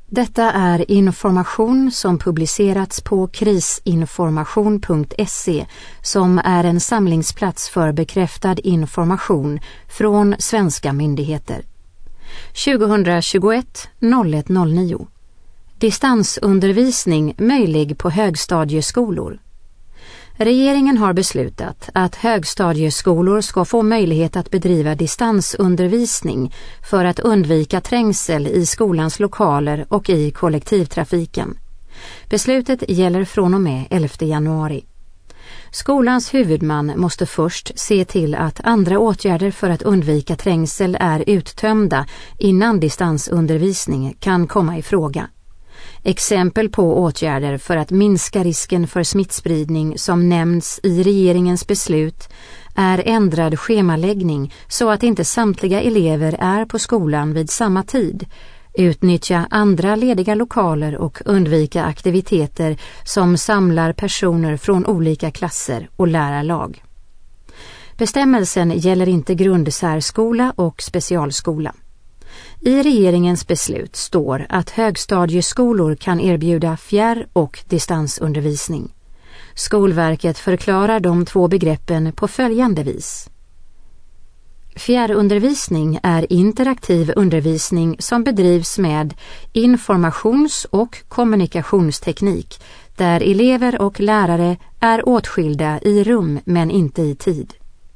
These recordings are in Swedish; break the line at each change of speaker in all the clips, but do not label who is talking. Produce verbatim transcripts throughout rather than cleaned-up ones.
Detta är information som publicerats på krisinformation punkt se som är en samlingsplats för bekräftad information från svenska myndigheter. tjugohundratjugoett noll ett noll nio. Distansundervisning möjlig på högstadieskolor. Regeringen har beslutat att högstadieskolor ska få möjlighet att bedriva distansundervisning för att undvika trängsel i skolans lokaler och i kollektivtrafiken. Beslutet gäller från och med elfte januari. Skolans huvudman måste först se till att andra åtgärder för att undvika trängsel är uttömda innan distansundervisning kan komma i fråga. Exempel på åtgärder för att minska risken för smittspridning som nämns i regeringens beslut är ändrad schemaläggning så att inte samtliga elever är på skolan vid samma tid, utnyttja andra lediga lokaler och undvika aktiviteter som samlar personer från olika klasser och lärarlag. Bestämmelsen gäller inte grundsärskola och specialskola. I regeringens beslut står att högstadieskolor kan erbjuda fjärr- och distansundervisning. Skolverket förklarar de två begreppen på följande vis. Fjärrundervisning är interaktiv undervisning som bedrivs med informations- och kommunikationsteknik där elever och lärare är åtskilda i rum men inte i tid.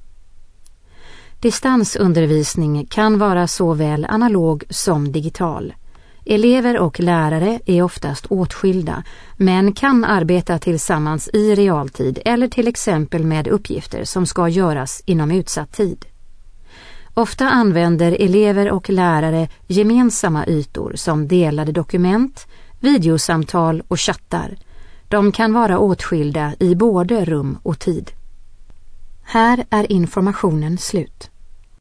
Distansundervisning kan vara såväl analog som digital. Elever och lärare är oftast åtskilda men kan arbeta tillsammans i realtid eller till exempel med uppgifter som ska göras inom utsatt tid. Ofta använder elever och lärare gemensamma ytor som delade dokument, videosamtal och chattar. De kan vara åtskilda i både rum och tid. Här är informationen slut.